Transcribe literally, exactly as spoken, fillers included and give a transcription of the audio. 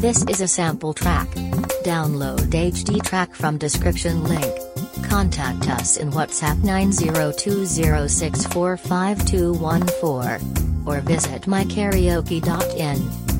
This is a sample track. Download H D track from description link. Contact us in WhatsApp nine zero two zero six four five two one four. Or visit my karaoke dot in.